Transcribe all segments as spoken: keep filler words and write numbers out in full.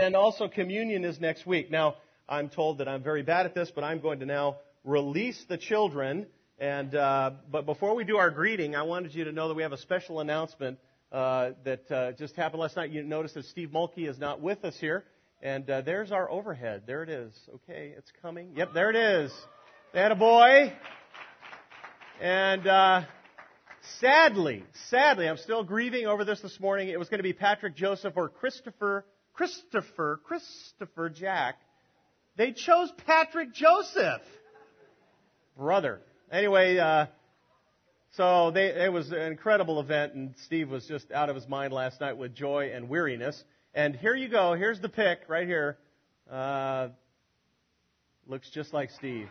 And also communion is next week. Now, I'm told that I'm very bad at this, but I'm going to now release the children. And uh, but before we do our greeting, I wanted you to know that we have a special announcement uh, that uh, just happened last night. You noticed that Steve Mulkey is not with us here. And uh, there's our overhead. There it is. Okay, it's coming. Yep, there it is. They had a boy. And uh, sadly, sadly, I'm still grieving over this this morning. It was going to be Patrick Joseph or Christopher, Christopher, Christopher Jack. They chose Patrick Joseph. Brother. Anyway, uh, so they, it was an incredible event, and Steve was just out of his mind last night with joy and weariness. And here you go. Here's the pic right here. Uh, looks just like Steve.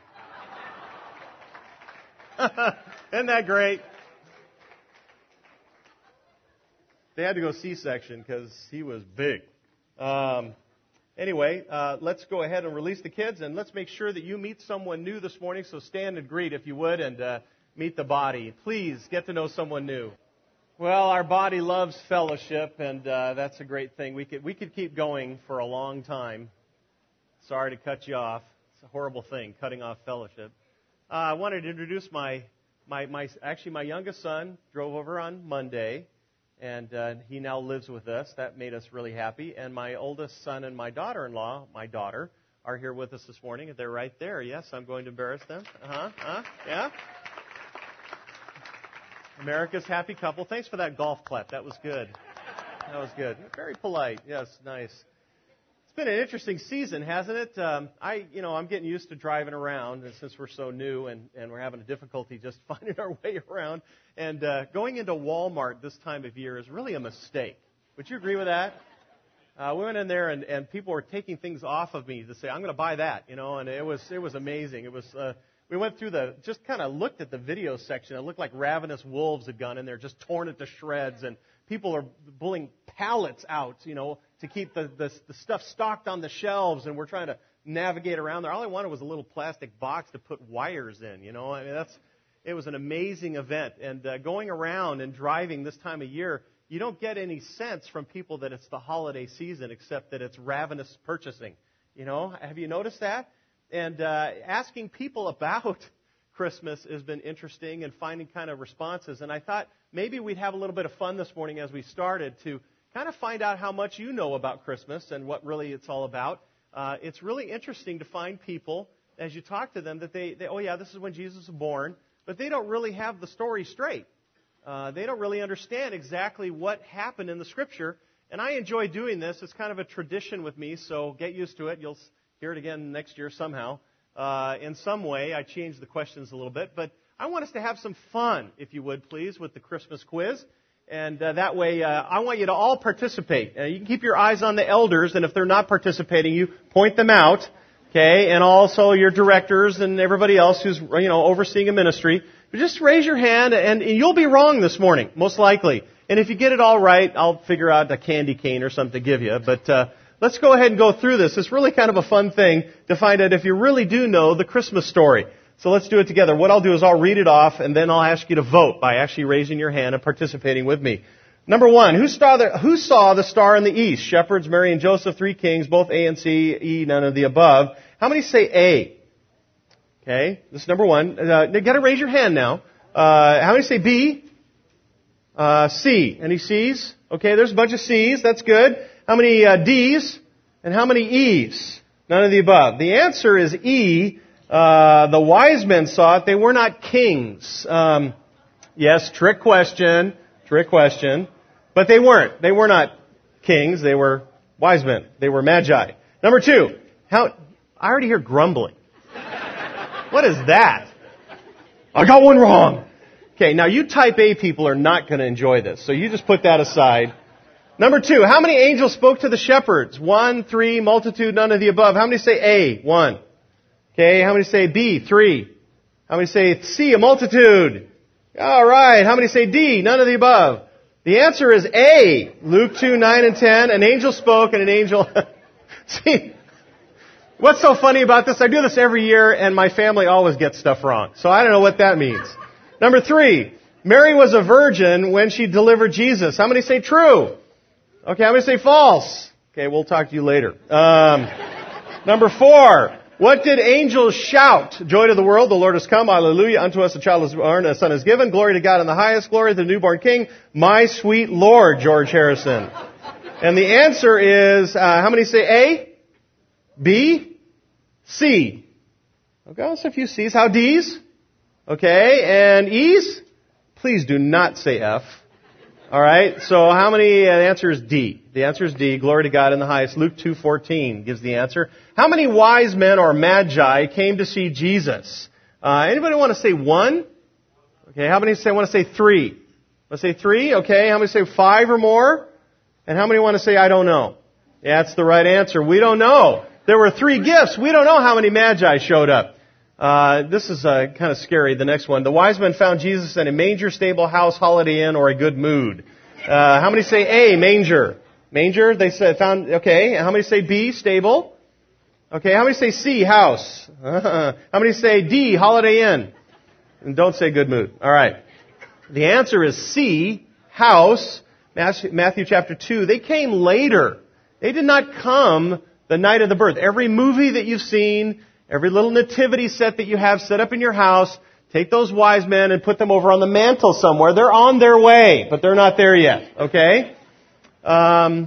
Isn't that great? They had to go C-section because he was big. Um, anyway, uh, let's go ahead and release the kids, and let's make sure that you meet someone new this morning. So stand and greet if you would, and uh, meet the body. Please get to know someone new. Well, our body loves fellowship, and uh, that's a great thing. We could we could keep going for a long time. Sorry to cut you off. It's a horrible thing, cutting off fellowship. Uh, I wanted to introduce my my my actually my youngest son drove over on Monday, and uh, he now lives with us. That made us really happy. And my oldest son and my daughter-in-law, my daughter, are here with us this morning. They're right there. Yes, I'm going to embarrass them. Uh huh. Uh yeah. America's happy couple. Thanks for that golf clap. That was good. That was good. Very polite. Yes, nice. It's been an interesting season, hasn't it? Um, I, you know, I'm getting used to driving around, and since we're so new and, and we're having a difficulty just finding our way around. And uh, going into Walmart this time of year is really a mistake. Would you agree with that? Uh, we went in there, and, and people were taking things off of me to say, "I'm going to buy that," you know. And it was it was amazing. It was. Uh, We went through the, just kind of looked at the video section. It looked like ravenous wolves had gone in there, just torn it to shreds. And people are pulling pallets out, you know, to keep the, the, the stuff stocked on the shelves. And we're trying to navigate around there. All I wanted was a little plastic box to put wires in, you know. I mean, that's, it was an amazing event. And uh, going around and driving this time of year, you don't get any sense from people that it's the holiday season, except that it's ravenous purchasing. You know, have you noticed that? And uh, asking people about Christmas has been interesting, and finding kind of responses. And I thought maybe we'd have a little bit of fun this morning as we started to kind of find out how much you know about Christmas and what really it's all about. Uh, it's really interesting to find people, as you talk to them, that they, they, oh yeah, this is when Jesus was born, but they don't really have the story straight. Uh, they don't really understand exactly what happened in the Scripture. And I enjoy doing this. It's kind of a tradition with me, so get used to it. You'll hear it again next year somehow. Uh, in some way, I changed the questions a little bit. But I want us to have some fun, if you would, please, with the Christmas quiz. And uh, that way, uh, I want you to all participate. Uh, you can keep your eyes on the elders, and if they're not participating, you point them out. Okay, and also your directors and everybody else who's, you know, overseeing a ministry. But just raise your hand, and, and you'll be wrong this morning, most likely. And if you get it all right, I'll figure out a candy cane or something to give you. But uh, let's go ahead and go through this. It's really kind of a fun thing to find out if you really do know the Christmas story. So let's do it together. What I'll do is I'll read it off, and then I'll ask you to vote by actually raising your hand and participating with me. Number one, who saw the, who saw the star in the east? Shepherds, Mary and Joseph, three kings, both A and C, E, none of the above. How many say A? Okay, this is number one. Uh, you got to raise your hand now. Uh, how many say B? Uh, C. Any C's? Okay, there's a bunch of C's. That's good. How many uh, D's? And how many E's? None of the above. The answer is E. Uh, the wise men saw it. They were not kings. Um, yes, trick question. Trick question. But they weren't. They were not kings. They were wise men. They were magi. Number two. How? I already hear grumbling. What is that? I got one wrong. Okay, now you type A people are not going to enjoy this, so you just put that aside. Number two, how many angels spoke to the shepherds? One, three, multitude, none of the above. How many say A? One. Okay, how many say B? Three. How many say C? A multitude. All right, how many say D? None of the above. The answer is A. Luke two, nine and ten. An angel spoke and an angel... See, what's so funny about this? I do this every year, and my family always gets stuff wrong. So I don't know what that means. Number three, Mary was a virgin when she delivered Jesus. How many say true? Okay, how many say false? Okay, we'll talk to you later. Um, number four. What did angels shout? Joy to the world, the Lord has come. Hallelujah. Unto us a child is born, a son is given. Glory to God in the highest. Glory to the newborn King. My sweet Lord, George Harrison. And the answer is, uh, how many say A? B? C? Okay, that's a few C's. How D's? Okay, and E's? Please do not say F. All right, so how many? Uh, the answer is D. The answer is D. Glory to God in the highest. Luke two fourteen gives the answer. How many wise men or magi came to see Jesus? Uh, anybody want to say one? Okay, how many say want to say three? Want to say three? Okay, how many say five or more? And how many want to say I don't know? Yeah, that's the right answer. We don't know. There were three gifts. We don't know how many magi showed up. Uh, this is uh, kind of scary. The next one. The wise men found Jesus in a manger, stable, house, holiday inn, or a good mood. Uh, how many say A, manger? Manger, they said, found, okay. How many say B, stable? Okay, how many say C, house? Uh-huh. How many say D, holiday inn? And don't say good mood. All right. The answer is C, house. Matthew chapter two. They came later. They did not come the night of the birth. Every movie that you've seen, every little nativity set that you have set up in your house, take those wise men and put them over on the mantle somewhere. They're on their way, but they're not there yet. Okay? Um,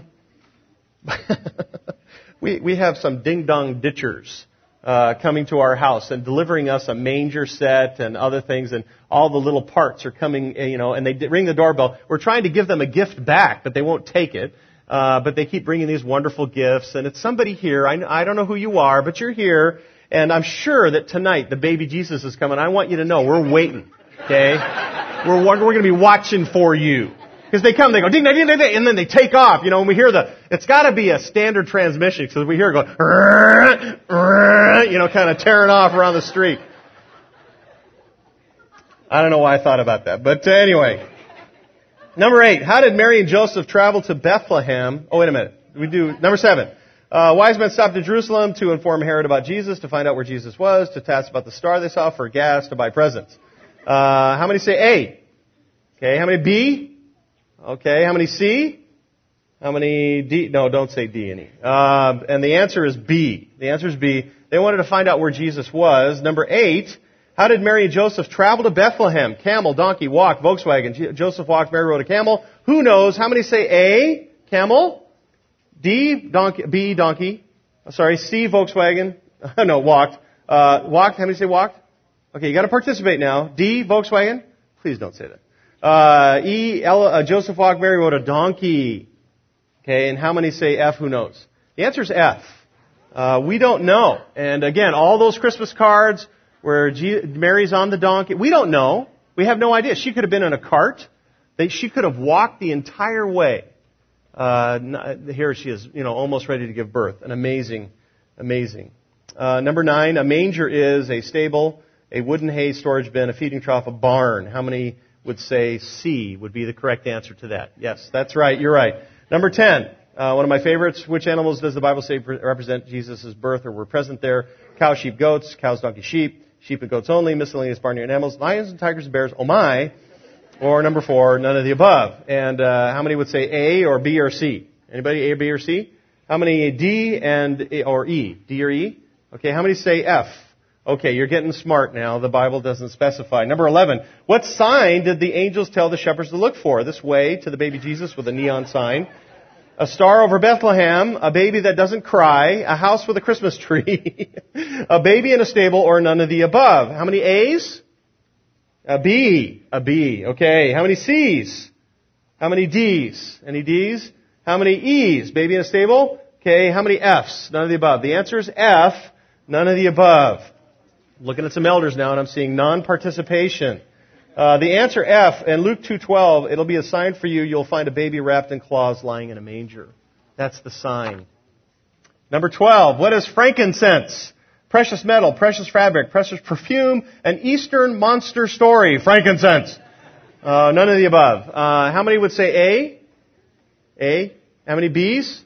we we have some ding-dong ditchers uh, coming to our house and delivering us a manger set and other things, and all the little parts are coming, you know, and they ring the doorbell. We're trying to give them a gift back, but they won't take it. Uh, but they keep bringing these wonderful gifts, and it's somebody here. I, I don't know who you are, but you're here. And I'm sure that tonight the baby Jesus is coming. I want you to know we're waiting, okay? We're we're going to be watching for you. Because they come, they go, ding, ding, ding, ding, and then they take off, you know, and we hear the, it's got to be a standard transmission, because we hear it going, you know, kind of tearing off around the street. I don't know why I thought about that, but uh, anyway. Number eight, how did Mary and Joseph travel to Bethlehem? Oh, wait a minute. We do, number seven. Uh, wise men stopped in Jerusalem to inform Herod about Jesus, to find out where Jesus was, to ask about the star they saw, for gas, to buy presents. Uh, how many say A? Okay, how many B? Okay, how many C? How many D? No, don't say D any. Uh, and the answer is B. The answer is B. They wanted to find out where Jesus was. Number eight, how did Mary and Joseph travel to Bethlehem? Camel, donkey, walk, Volkswagen. Joseph walked, Mary rode a camel. Who knows? How many say A? Camel? D, donkey, B, donkey. Sorry, C, Volkswagen. No, walked. Uh, walked, how many say walked? Okay, you gotta participate now. D, Volkswagen. Please don't say that. Uh, E, L, uh, Joseph walked, Mary rode a donkey. Okay, and how many say F, who knows? The answer is F. Uh, we don't know. And again, all those Christmas cards where G- Mary's on the donkey, we don't know. We have no idea. She could have been in a cart. They, she could have walked the entire way. Uh, here she is, you know, almost ready to give birth. An amazing, amazing. Uh, number nine, a manger is a stable, a wooden hay storage bin, a feeding trough, a barn. How many would say C would be the correct answer to that? Yes, that's right. You're right. Number ten, uh, one of my favorites. Which animals does the Bible say represent Jesus' birth or were present there? Cow, sheep, goats. Cows, donkey, sheep. Sheep and goats only. Miscellaneous barnyard animals. Lions and tigers and bears. Oh my. Or number four, none of the above. And uh, how many would say A or B or C? Anybody A, B, or C? How many D and A, or E? D or E? Okay, how many say F? Okay, you're getting smart now. The Bible doesn't specify. Number eleven, what sign did the angels tell the shepherds to look for? This way to the baby Jesus with a neon sign. A star over Bethlehem, a baby that doesn't cry, a house with a Christmas tree, a baby in a stable, or none of the above. How many A's? A B. A B. Okay. How many C's? How many D's? Any D's? How many E's? Baby in a stable? Okay. How many F's? None of the above. The answer is F. None of the above. Looking at some elders now, and I'm seeing non-participation. Uh, the answer F, and Luke two twelve, it'll be a sign for you. You'll find a baby wrapped in cloths lying in a manger. That's the sign. Number twelve, what is frankincense? Precious metal, precious fabric, precious perfume, an Eastern monster story, frankincense. Uh, none of the above. Uh, how many would say A? A. How many B's?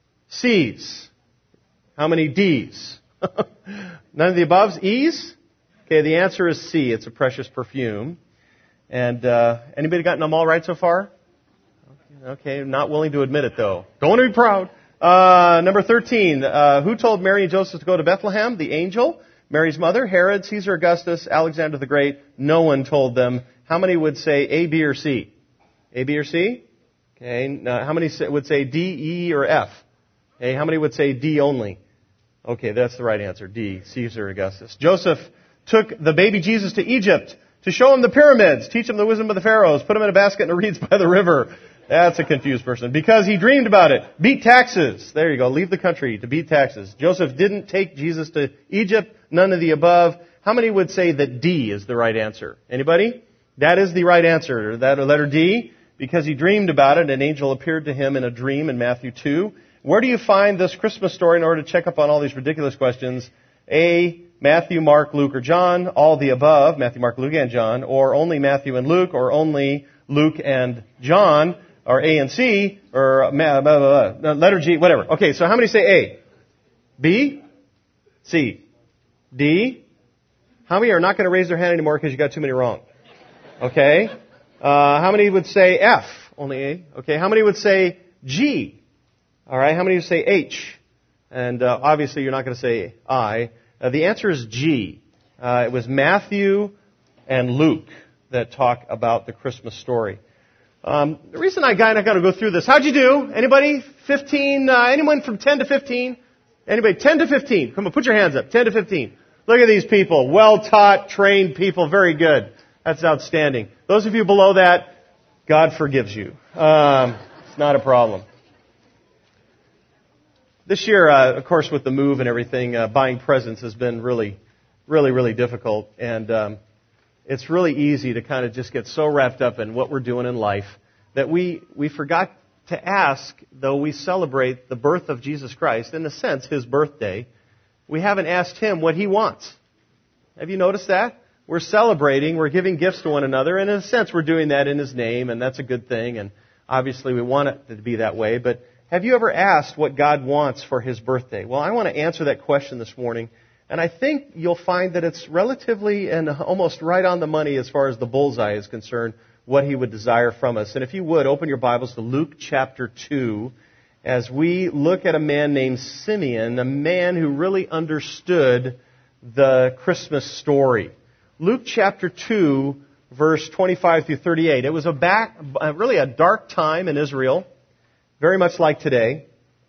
C's. How many D's? None of the above. E's? Okay, the answer is C. It's a precious perfume. And uh, anybody gotten them all right so far? Okay, not willing to admit it though. Don't want to be proud. Uh, number thirteen, uh, who told Mary and Joseph to go to Bethlehem? The angel. Mary's mother, Herod, Caesar Augustus, Alexander the Great. No one told them. How many would say A, B, or C? A, B, or C? Okay. Now, how many would say D, E, or F? Okay. How many would say D only? Okay, that's the right answer. D, Caesar Augustus. Joseph took the baby Jesus to Egypt to show him the pyramids, teach him the wisdom of the pharaohs, put him in a basket in the reeds by the river. That's a confused person. Because he dreamed about it. Beat taxes. There you go. Leave the country to beat taxes. Joseph didn't take Jesus to Egypt. None of the above. How many would say that D is the right answer? Anybody? That is the right answer. That letter D. Because he dreamed about it, an angel appeared to him in a dream in Matthew two. Where do you find this Christmas story in order to check up on all these ridiculous questions? A, Matthew, Mark, Luke, or John. All the above. Matthew, Mark, Luke, and John. Or only Matthew and Luke. Or only Luke and John. Or A and C, or blah, blah, blah, letter G, whatever. Okay, so how many say A? B? C? D? How many are not going to raise their hand anymore because you got too many wrong? Okay. Uh, how many would say F? Only A. Okay, how many would say G? All right, how many would say H? And uh, obviously you're not going to say I. Uh, the answer is G. Uh, it was Matthew and Luke that talk about the Christmas story. Um, the reason I got, I got to go through this. How'd you do? Anybody? fifteen? Uh, anyone from ten to fifteen? Anybody? ten to fifteen? Come on, put your hands up. ten to fifteen. Look at these people. Well-taught, trained people. Very good. That's outstanding. Those of you below that, God forgives you. Um, it's not a problem. This year, uh, of course, with the move and everything, uh, buying presents has been really, really, really difficult. And um, it's really easy to kind of just get so wrapped up in what we're doing in life that we, we forgot to ask, though we celebrate the birth of Jesus Christ, in a sense, His birthday, we haven't asked Him what He wants. Have you noticed that? We're celebrating, we're giving gifts to one another, and in a sense we're doing that in His name, and that's a good thing, and obviously we want it to be that way, but have you ever asked what God wants for His birthday? Well, I want to answer that question this morning. And I think you'll find that it's relatively and almost right on the money as far as the bullseye is concerned, what He would desire from us. And if you would, open your Bibles to Luke chapter two, as we look at a man named Simeon, a man who really understood the Christmas story. Luke chapter two, verse twenty-five through thirty-eight. It was a back, really a dark time in Israel, very much like today.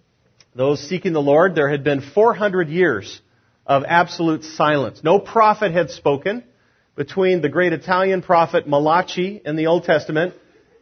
Those seeking the Lord, there had been four hundred years of absolute silence. No prophet had spoken between the great Italian prophet Malachi in the Old Testament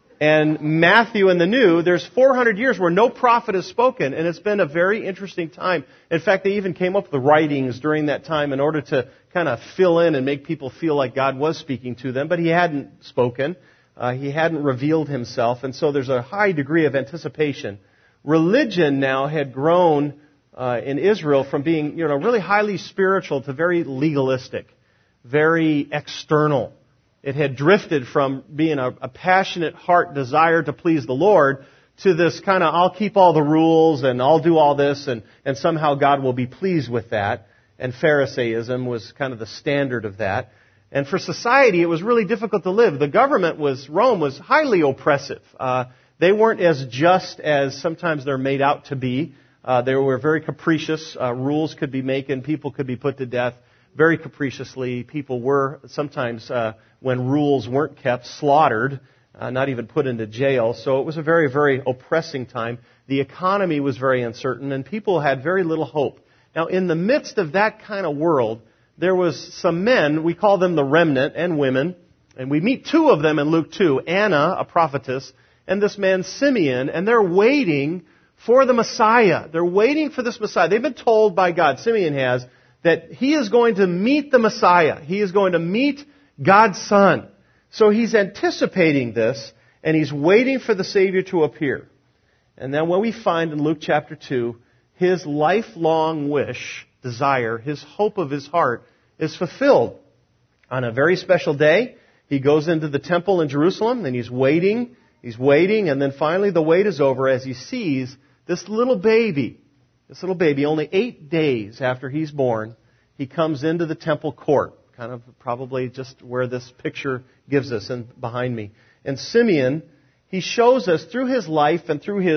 and Matthew in the New. There's four hundred years where no prophet has spoken, and it's been a very interesting time. In fact, they even came up with the writings during that time in order to kind of fill in and make people feel like God was speaking to them, but He hadn't spoken. Uh, he hadn't revealed Himself, and so there's a high degree of anticipation. Religion now had grown Uh, in Israel from being, you know, really highly spiritual to very legalistic, very external. It had drifted from being a, a passionate heart desire to please the Lord to this kind of, I'll keep all the rules and I'll do all this and, and somehow God will be pleased with that. And Pharisaism was kind of the standard of that. And for society, it was really difficult to live. The government was, Rome was highly oppressive. Uh, they weren't as just as sometimes they're made out to be. Uh, they were very capricious. Uh, rules could be made, people could be put to death very capriciously. People were sometimes, uh, when rules weren't kept, slaughtered, uh, not even put into jail. So it was a very, very oppressing time. The economy was very uncertain, and people had very little hope. Now, in the midst of that kind of world, there was some men, we call them the remnant, and women, and we meet two of them in Luke two, Anna, a prophetess, and this man Simeon, and they're waiting for the Messiah. They're waiting for this Messiah. They've been told by God, Simeon has, that he is going to meet the Messiah. He is going to meet God's Son. So he's anticipating this, and he's waiting for the Savior to appear. And then what we find in Luke chapter two, his lifelong wish, desire, his hope of his heart is fulfilled. On a very special day, he goes into the temple in Jerusalem, and he's waiting, he's waiting, and then finally the wait is over as he sees this little baby, this little baby, only eight days after he's born, he comes into the temple court, kind of probably just where this picture gives us and behind me. And Simeon, he shows us through his life and through his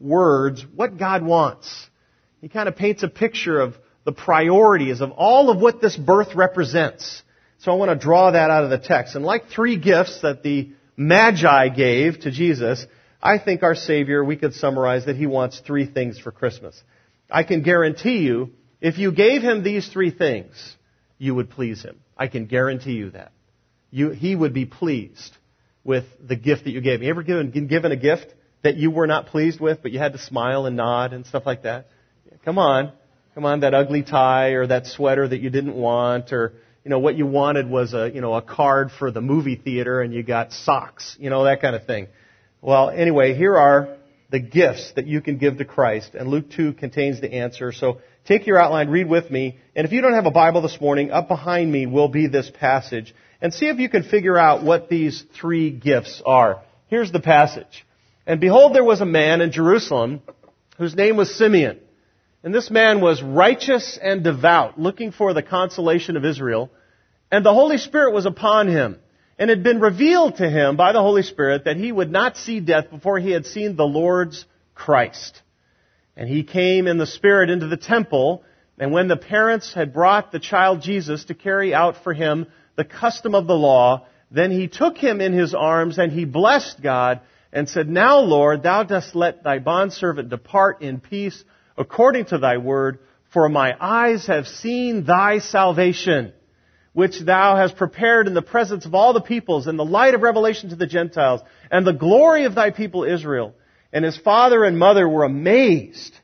words what God wants. He kind of paints a picture of the priorities of all of what this birth represents. So I want to draw that out of the text. And like three gifts that the Magi gave to Jesus, I think our Savior, we could summarize that He wants three things for Christmas. I can guarantee you, if you gave Him these three things, you would please Him. I can guarantee you that. You, he would be pleased with the gift that you gave. You ever given, given a gift that you were not pleased with, but you had to smile and nod and stuff like that? Come on. Come on, that ugly tie or that sweater that you didn't want, or, you know, what you wanted was a, you know, a card for the movie theater and you got socks, you know, that kind of thing. Well, anyway, here are the gifts that you can give to Christ, and Luke two contains the answer. So take your outline, read with me, and if you don't have a Bible this morning, up behind me will be this passage, and see if you can figure out what these three gifts are. Here's the passage. And behold, there was a man in Jerusalem whose name was Simeon. And this man was righteous and devout, looking for the consolation of Israel. And the Holy Spirit was upon him. And it had been revealed to him by the Holy Spirit that he would not see death before he had seen the Lord's Christ. And he came in the Spirit into the temple. And when the parents had brought the child Jesus to carry out for him the custom of the law, then he took him in his arms and he blessed God and said, Now, Lord, thou dost let thy bondservant depart in peace according to thy word, for my eyes have seen thy salvation, which thou hast prepared in the presence of all the peoples, and the light of revelation to the Gentiles, and the glory of thy people Israel. And his father and mother were amazed,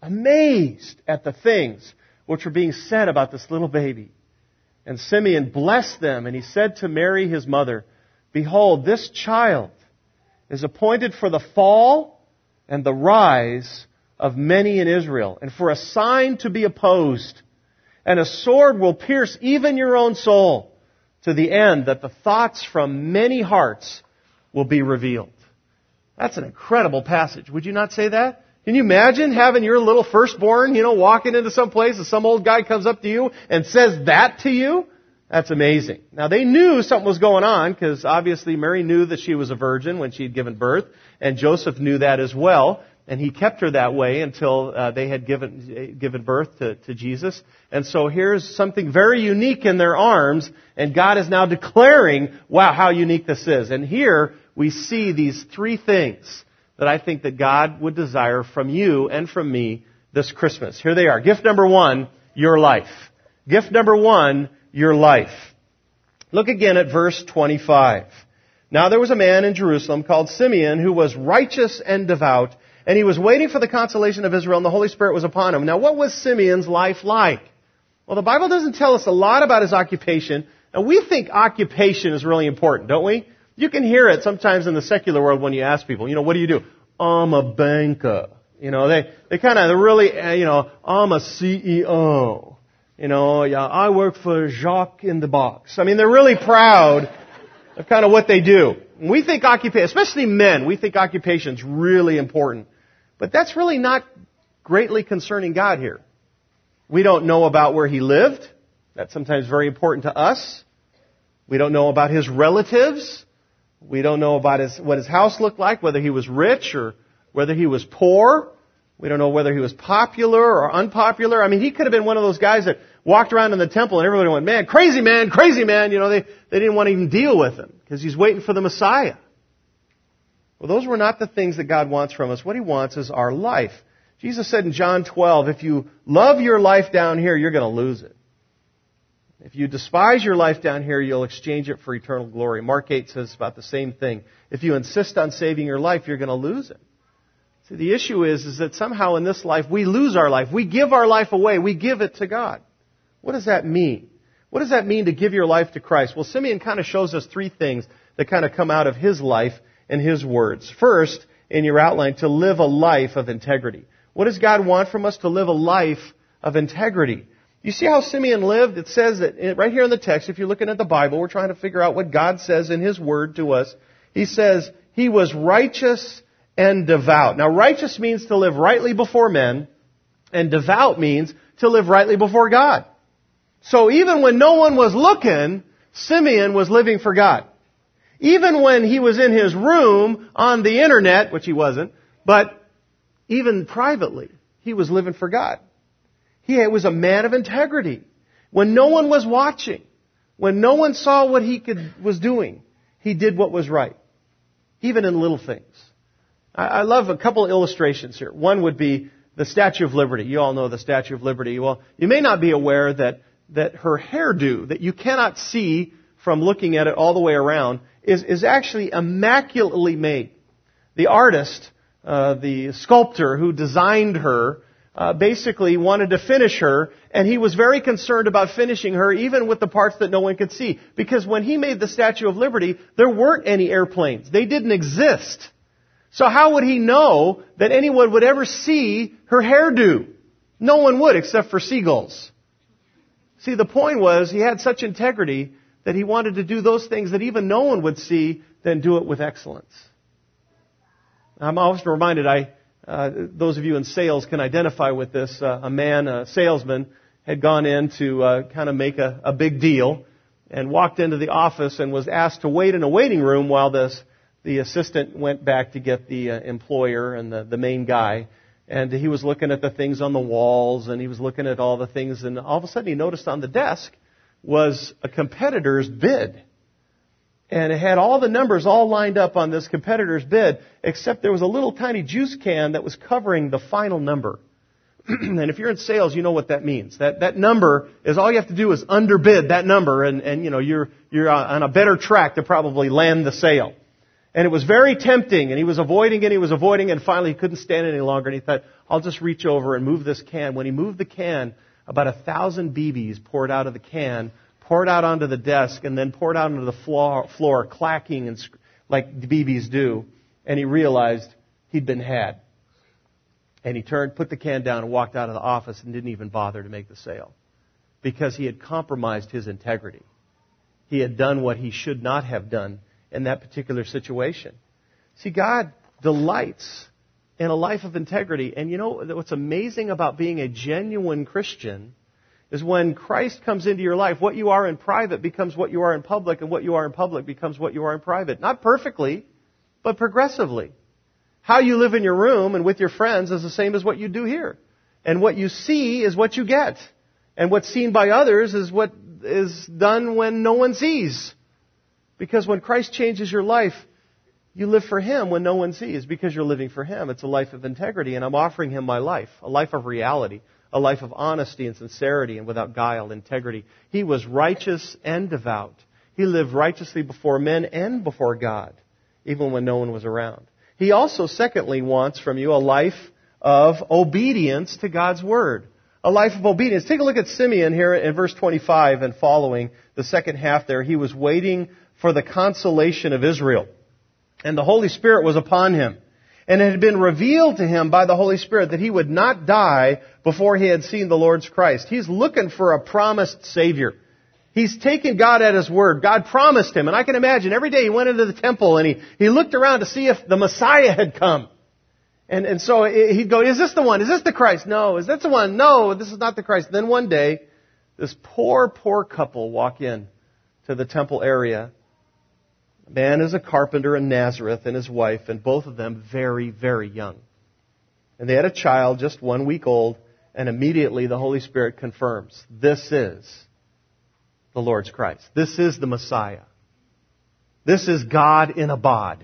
amazed at the things which were being said about this little baby. And Simeon blessed them, and he said to Mary his mother, Behold, this child is appointed for the fall and the rise of many in Israel, and for a sign to be opposed. And a sword will pierce even your own soul, to the end that the thoughts from many hearts will be revealed. That's an incredible passage. Would you not say that? Can you imagine having your little firstborn, you know, walking into some place and some old guy comes up to you and says that to you? That's amazing. Now, they knew something was going on, because obviously Mary knew that she was a virgin when she had given birth, and Joseph knew that as well. And he kept her that way until uh, they had given given birth to, to Jesus. And so here's something very unique in their arms, and God is now declaring, wow, how unique this is. And here we see these three things that I think that God would desire from you and from me this Christmas. Here they are. Gift number one, your life. Gift number one, your life. Look again at verse twenty-five. Now there was a man in Jerusalem called Simeon who was righteous and devout, and he was waiting for the consolation of Israel, and the Holy Spirit was upon him. Now, what was Simeon's life like? Well, the Bible doesn't tell us a lot about his occupation. And we think occupation is really important, don't we? You can hear it sometimes in the secular world when you ask people, you know, what do you do? I'm a banker. You know, they, they kind of really, you know, I'm a C E O. You know, yeah, I work for Jacques in the box. I mean, they're really proud of kind of what they do. We think occupation, especially men, we think occupation's really important. But that's really not greatly concerning God here. We don't know about where he lived. That's sometimes very important to us. We don't know about his relatives. We don't know about his, what his house looked like, whether he was rich or whether he was poor. We don't know whether he was popular or unpopular. I mean, he could have been one of those guys that walked around in the temple and everybody went, man, crazy man, crazy man. You know, they, they didn't want to even deal with him because he's waiting for the Messiah. Well, those were not the things that God wants from us. What he wants is our life. Jesus said in John twelve, if you love your life down here, you're going to lose it. If you despise your life down here, you'll exchange it for eternal glory. Mark eight says about the same thing. If you insist on saving your life, you're going to lose it. See, the issue is, is that somehow in this life, we lose our life. We give our life away. We give it to God. What does that mean? What does that mean to give your life to Christ? Well, Simeon kind of shows us three things that kind of come out of his life and his words. First, in your outline, to live a life of integrity. What does God want from us? To live a life of integrity. You see how Simeon lived? It says that right here in the text, if you're looking at the Bible, we're trying to figure out what God says in his word to us. He says, he was righteous and devout. Now, righteous means to live rightly before men, and devout means to live rightly before God. So even when no one was looking, Simeon was living for God. Even when he was in his room on the internet, which he wasn't, but even privately, he was living for God. He was a man of integrity. When no one was watching, when no one saw what he could, was doing, he did what was right, even in little things. I, I love a couple of illustrations here. One would be the Statue of Liberty. You all know the Statue of Liberty. Well, you may not be aware that, that her hairdo, that you cannot see from looking at it all the way around, is, is actually immaculately made. The artist, uh, the sculptor who designed her, uh, basically wanted to finish her, and he was very concerned about finishing her, even with the parts that no one could see. Because when he made the Statue of Liberty, there weren't any airplanes. They didn't exist. So how would he know that anyone would ever see her hairdo? No one would, except for seagulls. See, the point was, he had such integrity that he wanted to do those things that even no one would see, then do it with excellence. I'm often reminded, I, uh, those of you in sales can identify with this. Uh, a man, a salesman, had gone in to uh, kind of make a, a big deal and walked into the office and was asked to wait in a waiting room while this, the assistant went back to get the uh, employer and the, the main guy. And he was looking at the things on the walls, and he was looking at all the things, and all of a sudden he noticed on the desk was a competitor's bid. And it had all the numbers all lined up on this competitor's bid, except there was a little tiny juice can that was covering the final number. And if you're in sales, you know what that means. That that number is, all you have to do is underbid that number, and, and you know, you're you're on a better track to probably land the sale. And it was very tempting, and he was avoiding it, he was avoiding it, and finally he couldn't stand it any longer, and he thought, I'll just reach over and move this can. When he moved the can, about a thousand B Bs poured out of the can, poured out onto the desk, and then poured out onto the floor, floor clacking and like B Bs do. And he realized he'd been had. And he turned, put the can down, and walked out of the office and didn't even bother to make the sale. Because he had compromised his integrity. He had done what he should not have done in that particular situation. See, God delights in a life of integrity. And you know what's amazing about being a genuine Christian is when Christ comes into your life, what you are in private becomes what you are in public, and what you are in public becomes what you are in private. Not perfectly, but progressively. How you live in your room and with your friends is the same as what you do here. And what you see is what you get. And what's seen by others is what is done when no one sees. Because when Christ changes your life, you live for Him when no one sees, because you're living for Him. It's a life of integrity, and I'm offering Him my life, a life of reality, a life of honesty and sincerity and without guile, integrity. He was righteous and devout. He lived righteously before men and before God, even when no one was around. He also, secondly, wants from you a life of obedience to God's Word. A life of obedience. Take a look at Simeon here in verse twenty-five and following, the second half there. He was waiting for the consolation of Israel. And the Holy Spirit was upon him. And it had been revealed to him by the Holy Spirit that he would not die before he had seen the Lord's Christ. He's looking for a promised Savior. He's taken God at His word. God promised him. And I can imagine every day he went into the temple and he, he looked around to see if the Messiah had come. And, and so he'd go, is this the one? Is this the Christ? No. Is that the one? No, this is not the Christ. Then one day, this poor, poor couple walk in to the temple area. A man is a carpenter in Nazareth and his wife, and both of them very, very young. And they had a child just one week old, and immediately the Holy Spirit confirms, this is the Lord's Christ. This is the Messiah. This is God in a bod.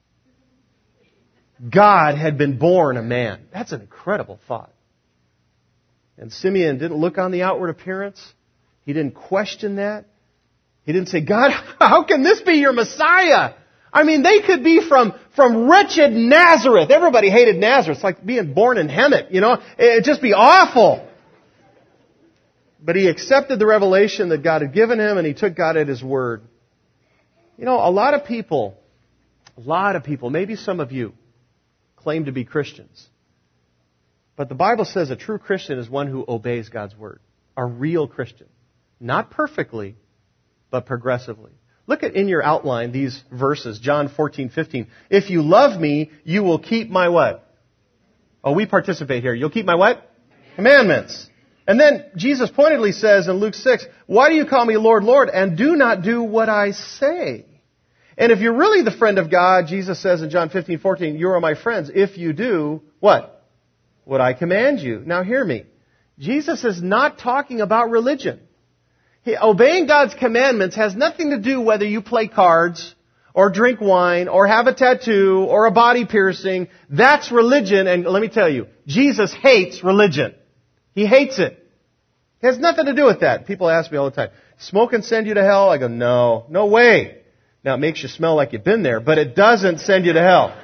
God had been born a man. That's an incredible thought. And Simeon didn't look on the outward appearance. He didn't question that. He didn't say, God, how can this be your Messiah? I mean, they could be from, from wretched Nazareth. Everybody hated Nazareth. It's like being born in Hemet, you know. It'd just be awful. But he accepted the revelation that God had given him, and he took God at His word. You know, a lot of people, a lot of people, maybe some of you, claim to be Christians. But the Bible says a true Christian is one who obeys God's word. A real Christian. Not perfectly, but progressively. Look at in your outline these verses, John fourteen fifteen. If you love me, you will keep my what? Oh, we participate here. You'll keep my what? Commandments. And then Jesus pointedly says in Luke six, why do you call me Lord, Lord, and do not do what I say? And if you're really the friend of God, Jesus says in John fifteen fourteen, you are my friends if you do what? what I command you. Now hear me. Jesus is not talking about religion. He, obeying God's commandments has nothing to do whether you play cards or drink wine or have a tattoo or a body piercing. That's religion, and let me tell you, Jesus hates religion. He hates it. It has nothing to do with that. People ask me all the time, smoking send you to hell? I go, no, no way. Now it makes you smell like you've been there, but it doesn't send you to hell.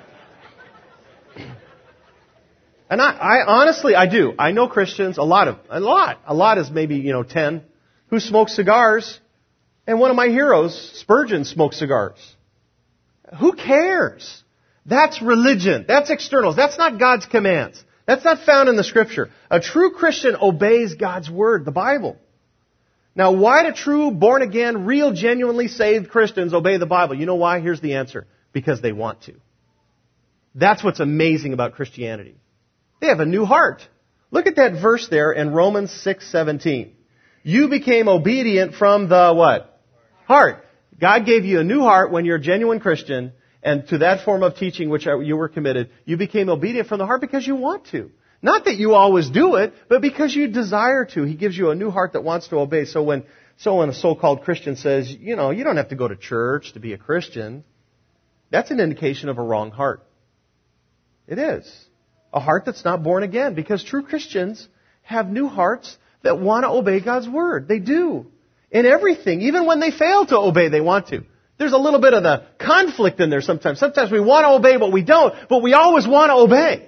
And I, I honestly, I do. I know Christians, a lot of, a lot, a lot is maybe, you know, ten, who smoke cigars. And one of my heroes, Spurgeon, smoked cigars. Who cares? That's religion. That's externals. That's not God's commands. That's not found in the Scripture. A true Christian obeys God's Word, the Bible. Now, why do true, born-again, real, genuinely saved Christians obey the Bible? You know why? Here's the answer. Because they want to. That's what's amazing about Christianity. They have a new heart. Look at that verse there in Romans six seventeen. You became obedient from the what? Heart. God gave you a new heart when you're a genuine Christian, and to that form of teaching which you were committed, you became obedient from the heart because you want to. Not that you always do it, but because you desire to. He gives you a new heart that wants to obey. So when, so when a so-called Christian says, you know, you don't have to go to church to be a Christian, that's an indication of a wrong heart. It is. A heart that's not born again, because true Christians have new hearts that want to obey God's Word. They do. In everything. Even when they fail to obey, they want to. There's a little bit of the conflict in there sometimes. Sometimes we want to obey, but we don't. But we always want to obey.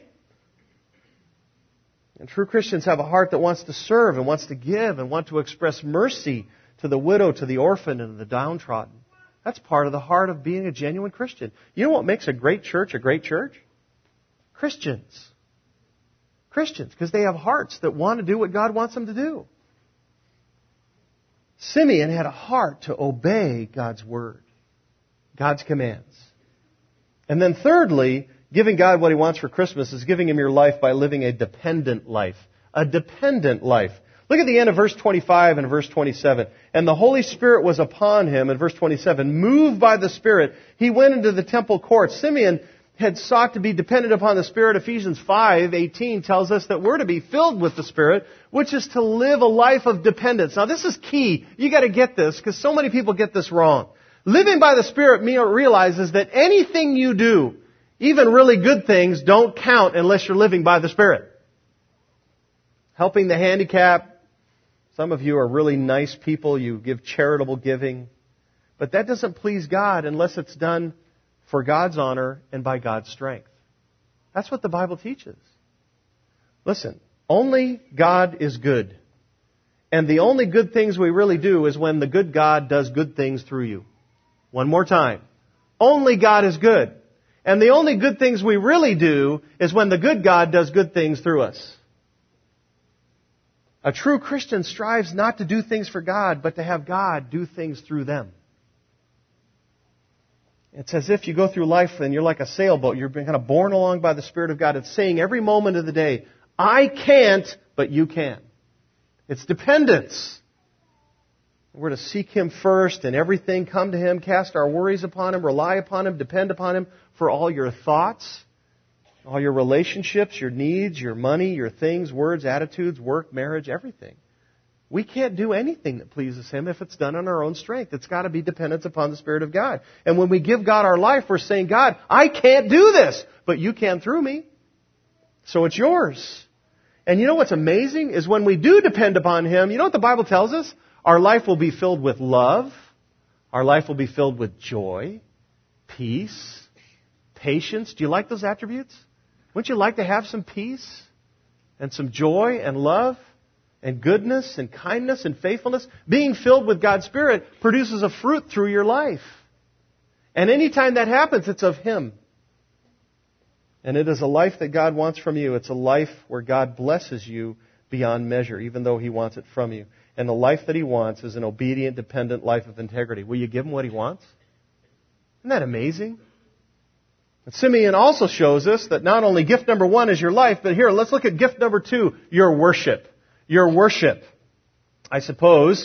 And true Christians have a heart that wants to serve and wants to give and want to express mercy to the widow, to the orphan, and the downtrodden. That's part of the heart of being a genuine Christian. You know what makes a great church a great church? Christians. Christians, because they have hearts that want to do what God wants them to do. Simeon had a heart to obey God's Word, God's commands. And then thirdly, giving God what He wants for Christmas is giving Him your life by living a dependent life. A dependent life. Look at the end of verse twenty-five and verse twenty-seven. And the Holy Spirit was upon him, in verse twenty-seven, moved by the Spirit, he went into the temple courts. Simeon had sought to be dependent upon the Spirit. Ephesians five eighteen tells us that we're to be filled with the Spirit, which is to live a life of dependence. Now this is key. You got to get this, because so many people get this wrong. Living by the Spirit realizes that anything you do, even really good things, don't count unless you're living by the Spirit. Helping the handicapped. Some of you are really nice people. You give charitable giving. But that doesn't please God unless it's done for God's honor and by God's strength. That's what the Bible teaches. Listen, only God is good. And the only good things we really do is when the good God does good things through you. One more time. Only God is good. And the only good things we really do is when the good God does good things through us. A true Christian strives not to do things for God, but to have God do things through them. It's as if you go through life and you're like a sailboat. You're kind of borne along by the Spirit of God. It's saying every moment of the day, I can't, but you can. It's dependence. We're to seek Him first and everything, come to Him, cast our worries upon Him, rely upon Him, depend upon Him for all your thoughts, all your relationships, your needs, your money, your things, words, attitudes, work, marriage, everything. We can't do anything that pleases Him if it's done on our own strength. It's got to be dependence upon the Spirit of God. And when we give God our life, we're saying, God, I can't do this, but you can through me. So it's yours. And you know what's amazing is when we do depend upon Him, you know what the Bible tells us? Our life will be filled with love. Our life will be filled with joy, peace, patience. Do you like those attributes? Wouldn't you like to have some peace and some joy and love and goodness and kindness and faithfulness? Being filled with God's Spirit produces a fruit through your life. And anytime that happens, it's of Him. And it is a life that God wants from you. It's a life where God blesses you beyond measure, even though He wants it from you. And the life that He wants is an obedient, dependent life of integrity. Will you give Him what He wants? Isn't that amazing? And Simeon also shows us that not only gift number one is your life, but here, let's look at gift number two, your worship. Your worship. I suppose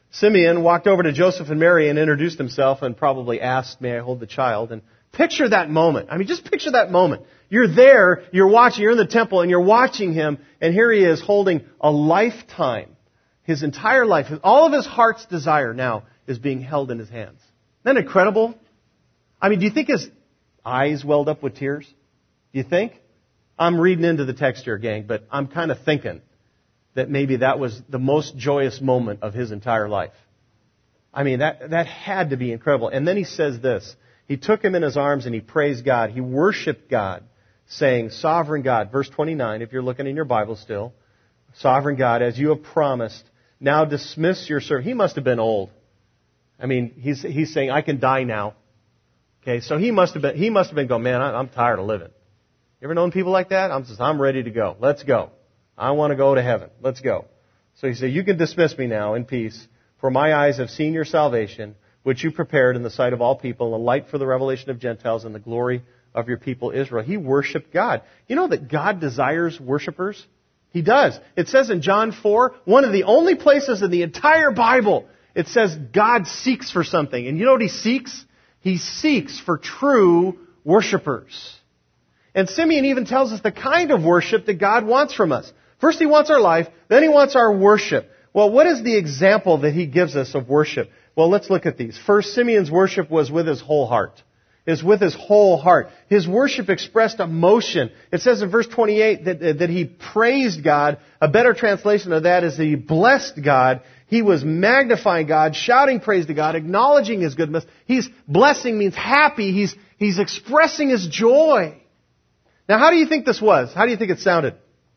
Simeon walked over to Joseph and Mary and introduced himself and probably asked, may I hold the child? And picture that moment. I mean, just picture that moment. You're there, you're watching, you're in the temple, and you're watching him, and here he is holding a lifetime. His entire life, all of his heart's desire now is being held in his hands. Isn't that incredible? I mean, do you think his eyes welled up with tears? Do you think? I'm reading into the text here, gang, but I'm kind of thinking that maybe that was the most joyous moment of his entire life. I mean, that, that had to be incredible. And then he says this. He took him in his arms and he praised God. He worshiped God, saying, Sovereign God, verse twenty-nine, if you're looking in your Bible still, Sovereign God, as you have promised, now dismiss your servant. He must have been old. I mean, he's he's saying, I can die now. Okay, so he must have been he must have been going, man, I, I'm tired of living. You ever known people like that? I'm just, I'm ready to go. Let's go. I want to go to heaven. Let's go. So he said, you can dismiss me now in peace, for my eyes have seen your salvation, which you prepared in the sight of all people, a light for the revelation of Gentiles and the glory of your people Israel. He worshiped God. You know that God desires worshipers? He does. It says in John four, one of the only places in the entire Bible, it says God seeks for something. And you know what he seeks? He seeks for true worshipers. And Simeon even tells us the kind of worship that God wants from us. First he wants our life, then he wants our worship. Well, what is the example that he gives us of worship? Well, let's look at these. First, Simeon's worship was with his whole heart. Is with his whole heart. His worship expressed emotion. It says in verse twenty-eight that, that he praised God. A better translation of that is that he blessed God. He was magnifying God, shouting praise to God, acknowledging His goodness. He's blessing means happy. He's, he's expressing his joy. Now, how do you think this was? How do you think it sounded?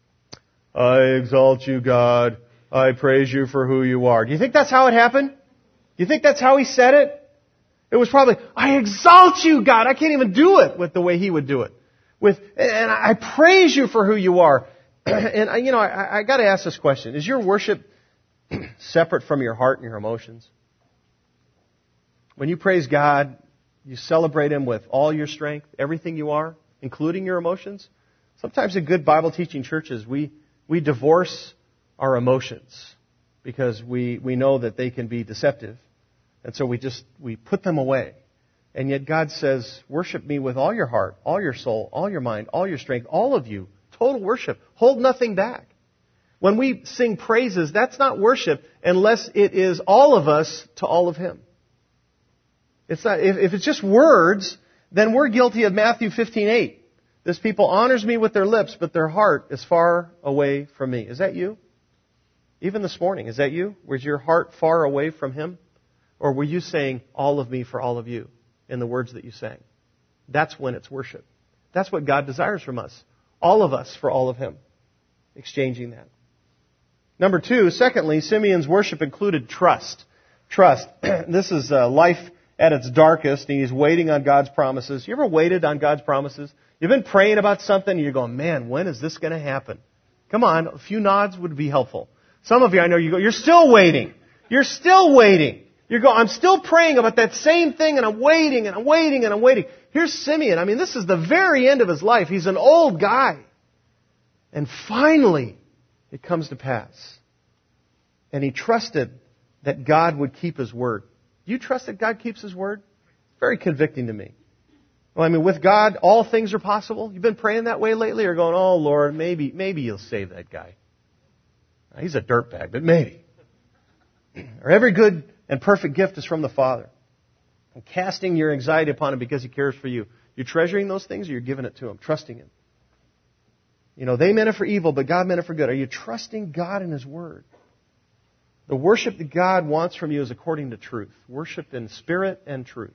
I exalt you, God. I praise you for who you are. Do you think that's how it happened? Do you think that's how he said it? It was probably, I exalt you, God. I can't even do it with the way he would do it. With, and I praise you for who you are. And, you know, I, I got to ask this question. Is your worship separate from your heart and your emotions? When you praise God, you celebrate Him with all your strength, everything you are, including your emotions. Sometimes in good Bible teaching churches, we, we divorce our emotions because we, we know that they can be deceptive. And so we just, we put them away. And yet God says, worship me with all your heart, all your soul, all your mind, all your strength, all of you. Total worship. Hold nothing back. When we sing praises, that's not worship unless it is all of us to all of Him. It's not, if, if it's just words, then we're guilty of Matthew fifteen eight. This people honors me with their lips, but their heart is far away from me. Is that you? Even this morning, is that you? Was your heart far away from Him? Or were you saying all of me for all of you in the words that you sang? That's when it's worship. That's what God desires from us. All of us for all of Him. Exchanging that. Number two, secondly, Simeon's worship included trust. Trust. This is uh, life at its darkest, and he's waiting on God's promises. You ever waited on God's promises? You've been praying about something, and you're going, man, when is this going to happen? Come on, a few nods would be helpful. Some of you, I know you go, you're still waiting. You're still waiting. You're going, I'm still praying about that same thing, and I'm waiting, and I'm waiting, and I'm waiting. Here's Simeon. I mean, this is the very end of his life. He's an old guy. And finally, it comes to pass. And he trusted that God would keep His word. Do you trust that God keeps His word? It's very convicting to me. Well, I mean, with God, all things are possible. You've been praying that way lately, or going, oh, Lord, maybe, maybe You'll save that guy. He's a dirtbag, but maybe. Or every good and perfect gift is from the Father. And casting your anxiety upon Him because He cares for you. You're treasuring those things, or you're giving it to Him, trusting Him. You know, they meant it for evil, but God meant it for good. Are you trusting God and His word? The worship that God wants from you is according to truth. Worship in spirit and truth.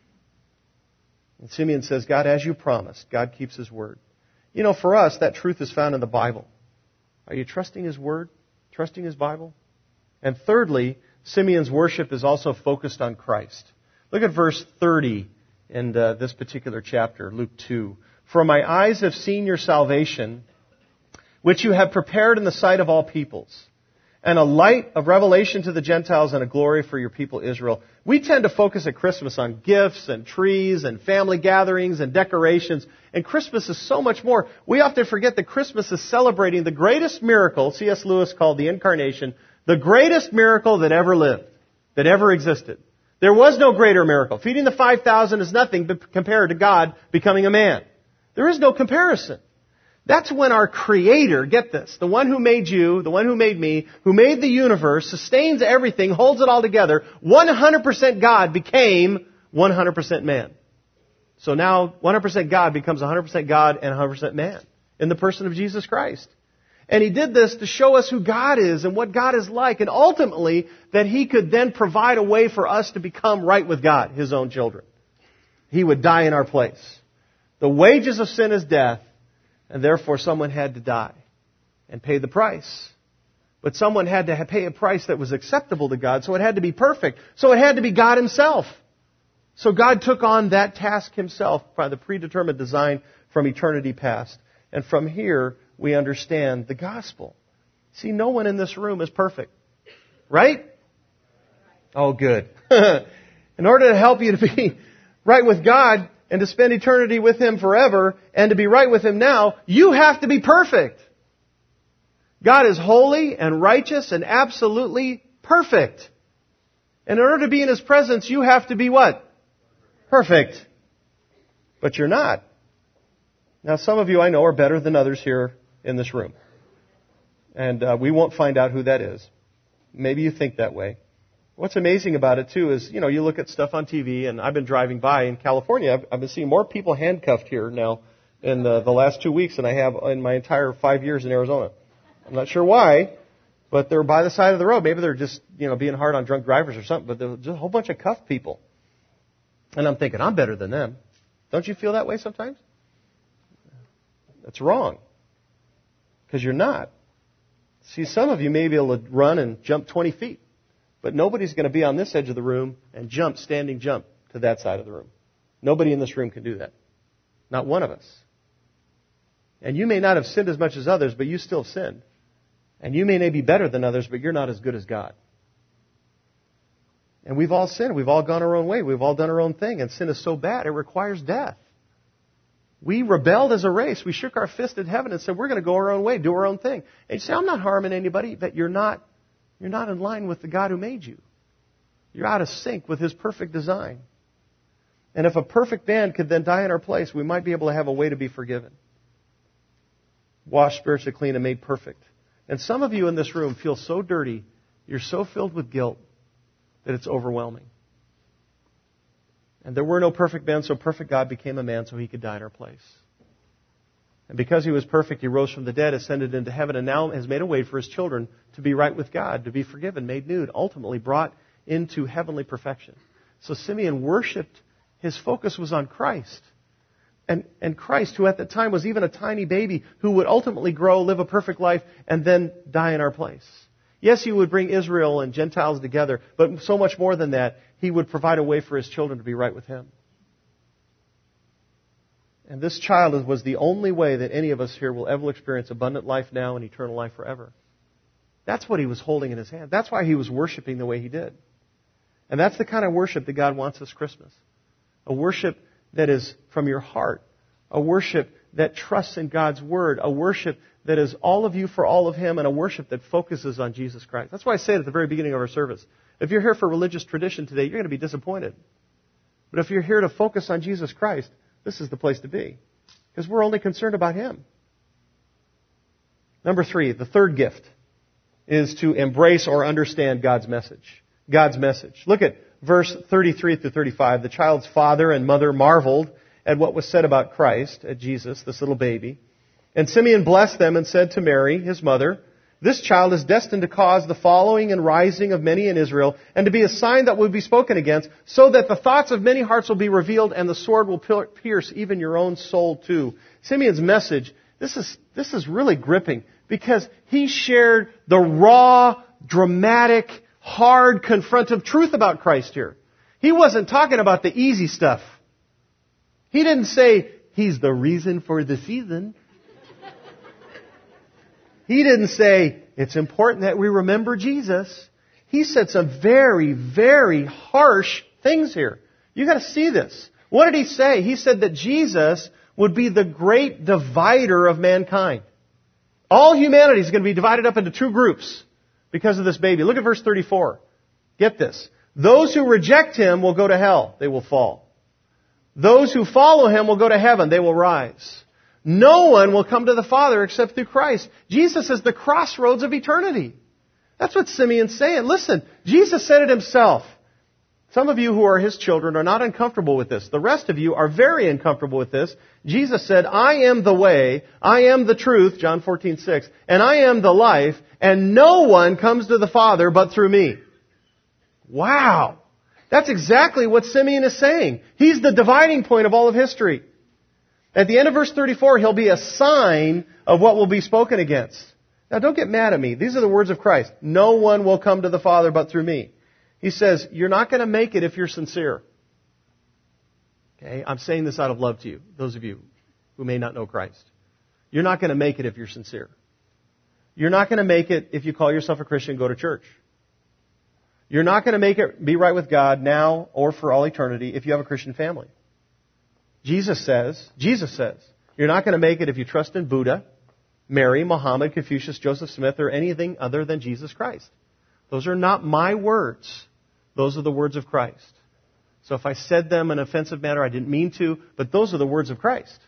And Simeon says, God, as you promised, God keeps His word. You know, for us, that truth is found in the Bible. Are you trusting His word? Trusting His Bible? And thirdly, Simeon's worship is also focused on Christ. Look at verse thirty in uh, this particular chapter, Luke two. For my eyes have seen your salvation, which you have prepared in the sight of all peoples, and a light of revelation to the Gentiles and a glory for your people Israel. We tend to focus at Christmas on gifts and trees and family gatherings and decorations, and Christmas is so much more. We often forget that Christmas is celebrating the greatest miracle, C S Lewis called the Incarnation, the greatest miracle that ever lived. that ever existed. There was no greater miracle. Feeding the five thousand is nothing compared to God becoming a man. There is no comparison. That's when our Creator, get this, the one who made you, the one who made me, who made the universe, sustains everything, holds it all together, one hundred percent God became one hundred percent man. So now one hundred percent God becomes one hundred percent God and one hundred percent man in the person of Jesus Christ. And He did this to show us who God is and what God is like, and ultimately that He could then provide a way for us to become right with God, His own children. He would die in our place. The wages of sin is death, and therefore someone had to die and pay the price. But someone had to pay a price that was acceptable to God, so it had to be perfect. So it had to be God Himself. So God took on that task Himself by the predetermined design from eternity past. And from here, we understand the gospel. See, no one in this room is perfect. Right? Oh, good. In order to help you to be right with God and to spend eternity with Him forever and to be right with Him now, you have to be perfect. God is holy and righteous and absolutely perfect. And in order to be in His presence, you have to be what? Perfect. But you're not. Now, some of you I know are better than others here in this room. And uh, we won't find out who that is. Maybe you think that way. What's amazing about it, too, is, you know, you look at stuff on T V, and I've been driving by in California. I've, I've been seeing more people handcuffed here now in the, the last two weeks than I have in my entire five years in Arizona. I'm not sure why, but they're by the side of the road. Maybe they're just, you know, being hard on drunk drivers or something, but there's just a whole bunch of cuffed people. And I'm thinking, I'm better than them. Don't you feel that way sometimes? That's wrong. Because you're not. See, some of you may be able to run and jump twenty feet. But nobody's going to be on this edge of the room and jump, standing jump to that side of the room. Nobody in this room can do that. Not one of us. And you may not have sinned as much as others, but you still sinned. And you may be better than others, but you're not as good as God. And we've all sinned. We've all gone our own way. We've all done our own thing. And sin is so bad, it requires death. We rebelled as a race. We shook our fist at heaven and said, we're going to go our own way, do our own thing. And you say, I'm not harming anybody, but you're not, you're not in line with the God who made you. You're out of sync with His perfect design. And if a perfect man could then die in our place, we might be able to have a way to be forgiven. Washed spiritually clean and made perfect. And some of you in this room feel so dirty, you're so filled with guilt, that it's overwhelming. And there were no perfect men, so perfect God became a man so He could die in our place. And because He was perfect, He rose from the dead, ascended into heaven, and now has made a way for His children to be right with God, to be forgiven, made new, ultimately brought into heavenly perfection. So Simeon worshipped, his focus was on Christ. And, and Christ, who at that time was even a tiny baby, who would ultimately grow, live a perfect life, and then die in our place. Yes, He would bring Israel and Gentiles together, but so much more than that, He would provide a way for His children to be right with Him. And this child was the only way that any of us here will ever experience abundant life now and eternal life forever. That's what He was holding in His hand. That's why He was worshiping the way He did. And that's the kind of worship that God wants this Christmas. A worship that is from your heart. A worship that trusts in God's Word. A worship that is all of you for all of Him, and a worship that focuses on Jesus Christ. That's why I say it at the very beginning of our service. If you're here for religious tradition today, you're going to be disappointed. But if you're here to focus on Jesus Christ, this is the place to be. Because we're only concerned about Him. Number three, the third gift is to embrace or understand God's message. God's message. Look at verse thirty-three through thirty-five. The child's father and mother marveled at what was said about Christ, at Jesus, this little baby. And Simeon blessed them and said to Mary, his mother, this child is destined to cause the following and rising of many in Israel, and to be a sign that would be spoken against, so that the thoughts of many hearts will be revealed, and the sword will pierce even your own soul too. Simeon's message, this is, this is really gripping, because he shared the raw, dramatic, hard, confrontive truth about Christ here. He wasn't talking about the easy stuff. He didn't say, He's the reason for the season. He didn't say, it's important that we remember Jesus. He said some very, very harsh things here. You've got to see this. What did He say? He said that Jesus would be the great divider of mankind. All humanity is going to be divided up into two groups because of this baby. Look at verse thirty-four. Get this. Those who reject him will go to hell. They will fall. Those who follow him will go to heaven. They will rise. No one will come to the Father except through Christ. Jesus is the crossroads of eternity. That's what Simeon's saying. Listen, Jesus said it himself. Some of you who are his children are not uncomfortable with this. The rest of you are very uncomfortable with this. Jesus said, I am the way, I am the truth, John fourteen six, and I am the life, and no one comes to the Father but through me. Wow! That's exactly what Simeon is saying. He's the dividing point of all of history. At the end of verse thirty-four, he'll be a sign of what will be spoken against. Now don't get mad at me. These are the words of Christ. No one will come to the Father but through me. He says, you're not going to make it if you're sincere. Okay, I'm saying this out of love to you, those of you who may not know Christ. You're not going to make it if you're sincere. You're not going to make it if you call yourself a Christian and go to church. You're not going to make it be right with God now or for all eternity if you have a Christian family. Jesus says, Jesus says, you're not going to make it if you trust in Buddha, Mary, Muhammad, Confucius, Joseph Smith, or anything other than Jesus Christ. Those are not my words. Those are the words of Christ. So if I said them in an offensive manner, I didn't mean to, but those are the words of Christ.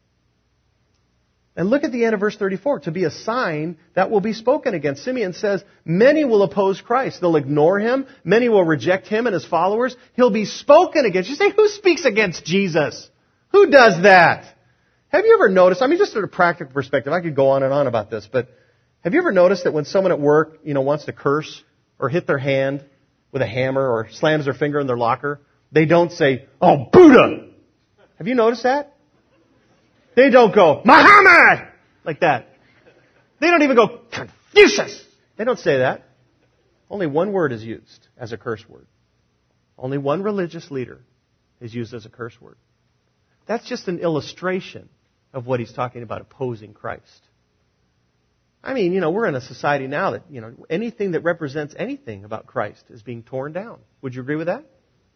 And look at the end of verse thirty-four. To be a sign that will be spoken against. Simeon says, many will oppose Christ. They'll ignore him. Many will reject him and his followers. He'll be spoken against. You say, who speaks against Jesus? Who does that? Have you ever noticed, I mean, just from a practical perspective, I could go on and on about this, but have you ever noticed that when someone at work, you know, wants to curse or hit their hand with a hammer or slams their finger in their locker, they don't say, oh, Buddha! Have you noticed that? They don't go, Muhammad! Like that. They don't even go, Confucius! They don't say that. Only one word is used as a curse word. Only one religious leader is used as a curse word. That's just an illustration of what he's talking about, opposing Christ. I mean, you know, we're in a society now that, you know, anything that represents anything about Christ is being torn down. Would you agree with that?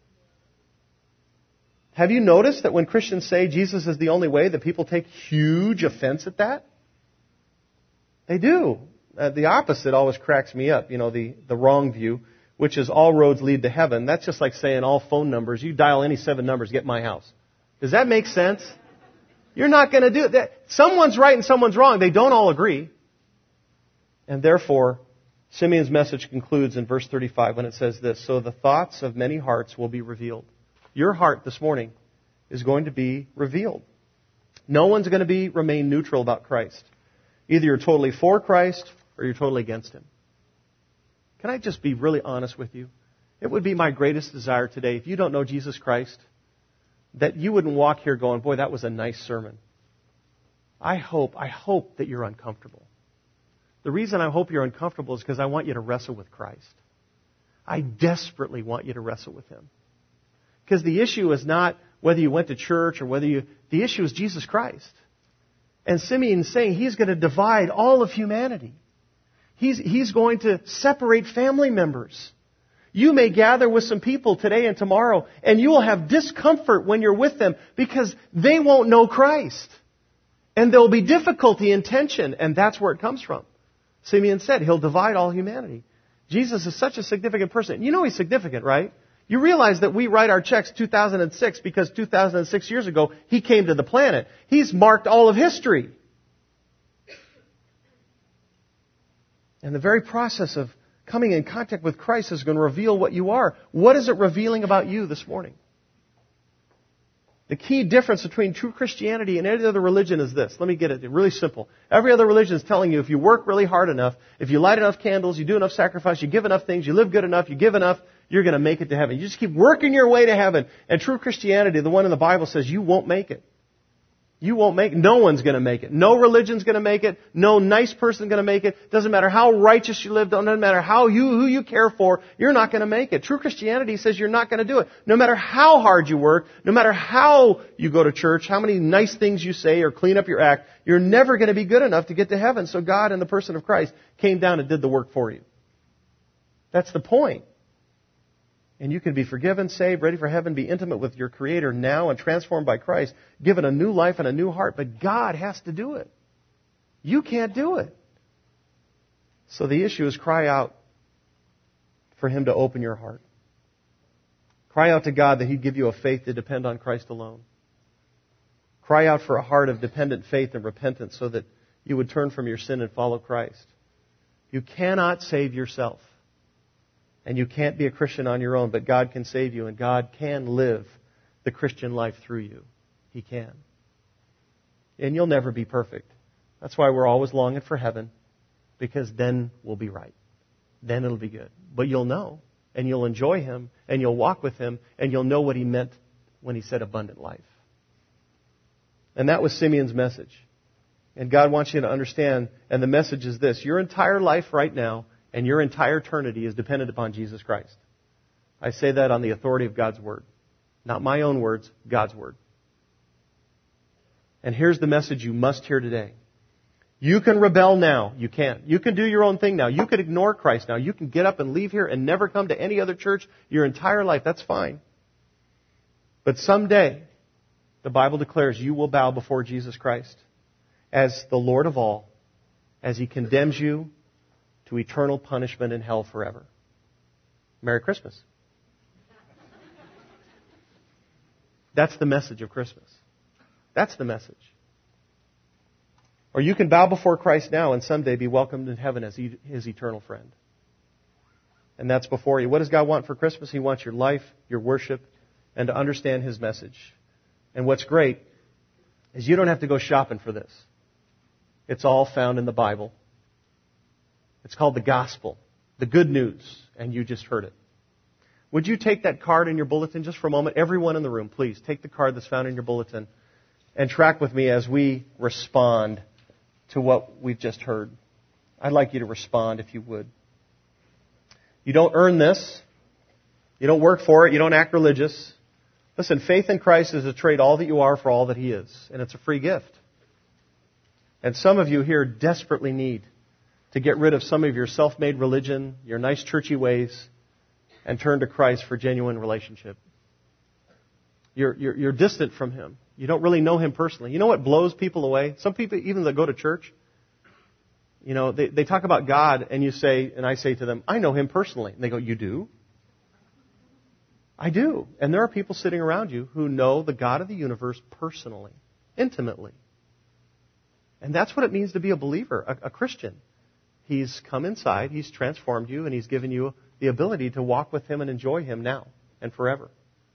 Have you noticed that when Christians say Jesus is the only way, that people take huge offense at that? They do. Uh, the opposite always cracks me up, you know, the, the wrong view, which is all roads lead to heaven. That's just like saying all phone numbers, you dial any seven numbers, get my house. Does that make sense? You're not going to do that. Someone's right and someone's wrong. They don't all agree. And therefore, Simeon's message concludes in verse thirty-five when it says this, so the thoughts of many hearts will be revealed. Your heart this morning is going to be revealed. No one's going to be remain neutral about Christ. Either you're totally for Christ or you're totally against him. Can I just be really honest with you? It would be my greatest desire today, if you don't know Jesus Christ, that you wouldn't walk here going, boy, that was a nice sermon. I hope, I hope that you're uncomfortable. The reason I hope you're uncomfortable is because I want you to wrestle with Christ. I desperately want you to wrestle with him. Because the issue is not whether you went to church or whether you... The issue is Jesus Christ. And Simeon is saying he's going to divide all of humanity. He's, he's going to separate family members. You may gather with some people today and tomorrow, and you will have discomfort when you're with them because they won't know Christ. And there will be difficulty and tension, and that's where it comes from. Simeon said he'll divide all humanity. Jesus is such a significant person. You know he's significant, right? You realize that we write our checks two thousand six because two thousand six years ago, he came to the planet. He's marked all of history. And the very process of coming in contact with Christ is going to reveal what you are. What is it revealing about you this morning? The key difference between true Christianity and any other religion is this. Let me get it really simple. Every other religion is telling you if you work really hard enough, if you light enough candles, you do enough sacrifice, you give enough things, you live good enough, you give enough, you're going to make it to heaven. You just keep working your way to heaven. And true Christianity, the one in the Bible, says you won't make it. You won't make it. No one's going to make it. No religion's going to make it. No nice person's going to make it. Doesn't matter how righteous you live. Doesn't matter how you, who you care for. You're not going to make it. True Christianity says you're not going to do it. No matter how hard you work, no matter how you go to church, how many nice things you say or clean up your act, you're never going to be good enough to get to heaven. So God, in the person of Christ, came down and did the work for you. That's the point. And you can be forgiven, saved, ready for heaven, be intimate with your Creator now and transformed by Christ, given a new life and a new heart. But God has to do it. You can't do it. So the issue is cry out for Him to open your heart. Cry out to God that He'd give you a faith to depend on Christ alone. Cry out for a heart of dependent faith and repentance so that you would turn from your sin and follow Christ. You cannot save yourself. And you can't be a Christian on your own, but God can save you, and God can live the Christian life through you. He can. And you'll never be perfect. That's why we're always longing for heaven, because then we'll be right. Then it'll be good. But you'll know, and you'll enjoy Him, and you'll walk with Him, and you'll know what He meant when He said abundant life. And that was Simeon's message. And God wants you to understand, and the message is this: your entire life right now and your entire eternity is dependent upon Jesus Christ. I say that on the authority of God's Word. Not my own words, God's Word. And here's the message you must hear today. You can rebel now. You can. You can do your own thing now. You can ignore Christ now. You can get up and leave here and never come to any other church your entire life. That's fine. But someday, the Bible declares you will bow before Jesus Christ as the Lord of all, as He condemns you to eternal punishment in hell forever. Merry Christmas. That's the message of Christmas. That's the message. Or you can bow before Christ now and someday be welcomed in heaven as His eternal friend. And that's before you. What does God want for Christmas? He wants your life, your worship, and to understand His message. And what's great is you don't have to go shopping for this. It's all found in the Bible. It's called the gospel, the good news, and you just heard it. Would you take that card in your bulletin just for a moment? Everyone in the room, please, take the card that's found in your bulletin and track with me as we respond to what we've just heard. I'd like you to respond if you would. You don't earn this. You don't work for it. You don't act religious. Listen, faith in Christ is to trade all that you are for all that He is, and it's a free gift. And some of you here desperately need to get rid of some of your self-made religion, your nice churchy ways, and turn to Christ for genuine relationship. You're, you're, you're distant from Him. You don't really know Him personally. You know what blows people away? Some people, even that go to church, you know, they, they talk about God, and you say, and I say to them, I know Him personally. And they go, you do? I do. And there are people sitting around you who know the God of the universe personally, intimately. And that's what it means to be a believer, a, a Christian. He's come inside, He's transformed you, and He's given you the ability to walk with Him and enjoy Him now and forever.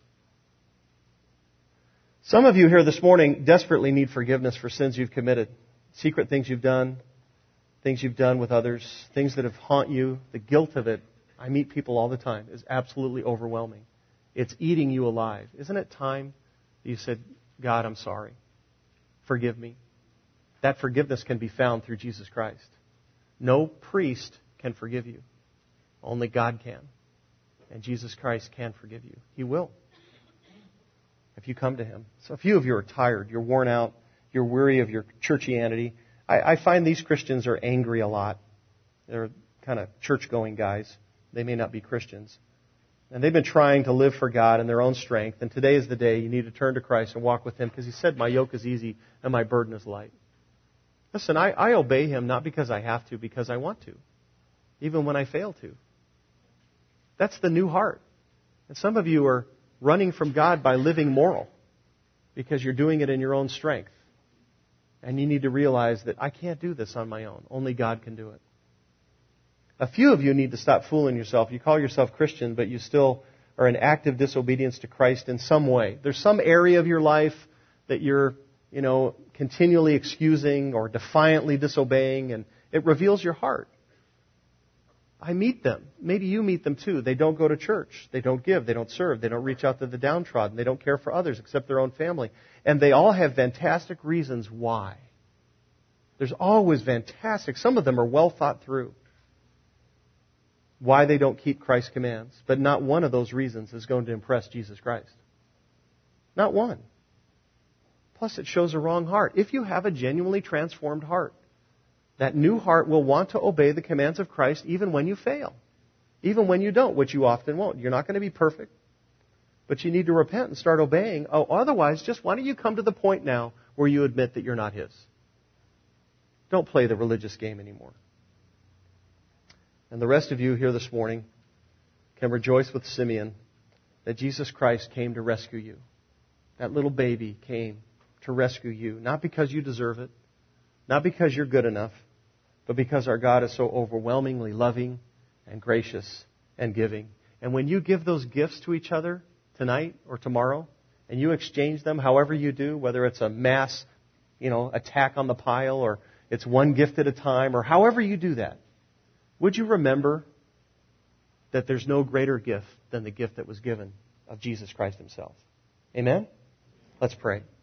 Some of you here this morning desperately need forgiveness for sins you've committed, secret things you've done, things you've done with others, things that have haunt you. The guilt of it, I meet people all the time, is absolutely overwhelming. It's eating you alive. Isn't it time that you said, God, I'm sorry. Forgive me. That forgiveness can be found through Jesus Christ. No priest can forgive you. Only God can. And Jesus Christ can forgive you. He will. If you come to Him. So a few of you are tired. You're worn out. You're weary of your churchianity. I, I find these Christians are angry a lot. They're kind of church-going guys. They may not be Christians. And they've been trying to live for God in their own strength. And today is the day you need to turn to Christ and walk with Him, because He said, my yoke is easy and my burden is light. Listen, I, I obey Him not because I have to, because I want to. Even when I fail to. That's the new heart. And some of you are running from God by living moral because you're doing it in your own strength. And you need to realize that I can't do this on my own. Only God can do it. A few of you need to stop fooling yourself. You call yourself Christian, but you still are in active disobedience to Christ in some way. There's some area of your life that you're, you know, continually excusing or defiantly disobeying, and it reveals your heart. I meet them. Maybe you meet them too. They don't go to church. They don't give. They don't serve. They don't reach out to the downtrodden. They don't care for others except their own family. And they all have fantastic reasons why. There's always fantastic. Some of them are well thought through. Why they don't keep Christ's commands. But not one of those reasons is going to impress Jesus Christ. Not one. Plus it shows a wrong heart. If you have a genuinely transformed heart, that new heart will want to obey the commands of Christ even when you fail. Even when you don't, which you often won't. You're not going to be perfect. But you need to repent and start obeying. Oh, otherwise, just why don't you come to the point now where you admit that you're not His? Don't play the religious game anymore. And the rest of you here this morning can rejoice with Simeon that Jesus Christ came to rescue you. That little baby came to rescue you, not because you deserve it, not because you're good enough, but because our God is so overwhelmingly loving and gracious and giving. And when you give those gifts to each other tonight or tomorrow, and you exchange them however you do, whether it's a mass, you know, attack on the pile, or it's one gift at a time, or however you do that, would you remember that there's no greater gift than the gift that was given of Jesus Christ Himself? Amen? Let's pray.